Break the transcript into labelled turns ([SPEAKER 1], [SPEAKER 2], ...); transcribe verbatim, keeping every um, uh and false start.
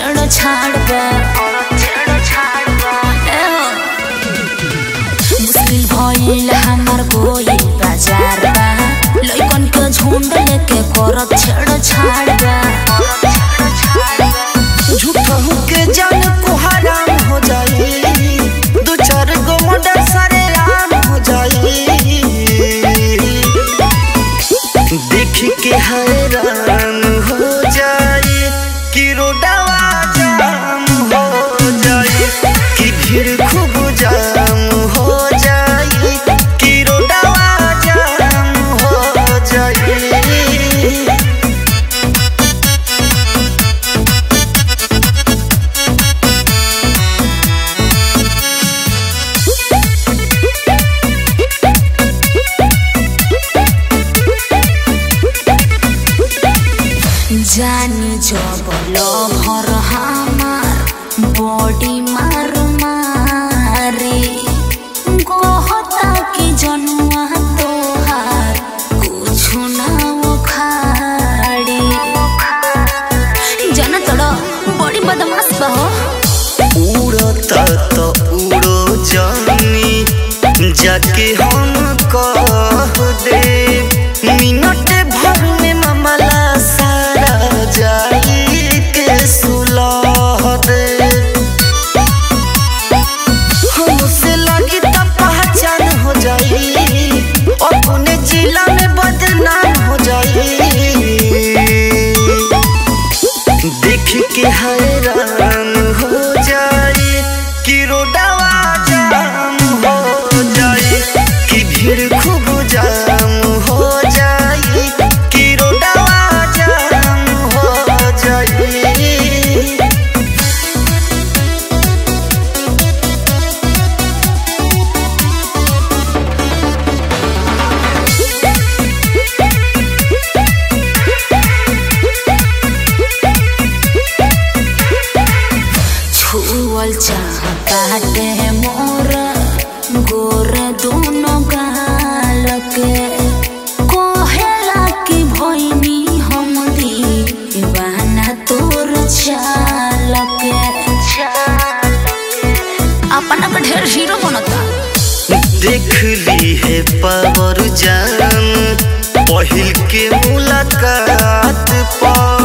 [SPEAKER 1] छेड़ छाड़बा मुश्किल भइल हमार कोई बाजार बा लइकन के झुंड लेके करत छेड़ छाड़बा
[SPEAKER 2] झूठा के जान को हराम हो जाई दो चार गो मुंडा सारे आम हो जाई देख के हैरान हो जाए कि रोडवा जाम हो जाए कि भीड़ खूब जाम हो जाए कि रोडवा जाम हो जाए।
[SPEAKER 1] जानी जब लभर हमार बॉडी मार मारे कहता कि जनुआ तोहार कुछ ना उखाड़ी जाना तोड़ा बड़ी बदमाश बा हो
[SPEAKER 2] उड़ता तो उड़ो जानी जाके हम कह दे मिनट भर में मामला सारा जाई के सुलह दे हमसे लगी तो पहचान हो जाई अपने जिला में बदनाम हो जाई देख के हैरान हो जाए कि रोडवा जाम हो जाए कि भीड़ खूब जाम हो जाए कि रोडवा जाम हो जाए।
[SPEAKER 1] छुअल चाहताटे मोर गोर दोनों गाल के कहेला कि भइनी हम दीवाना तोर चाल के अपना के ढेर हीरो बनता
[SPEAKER 2] देख ली है पावर जान पहिल के मुलाकात पर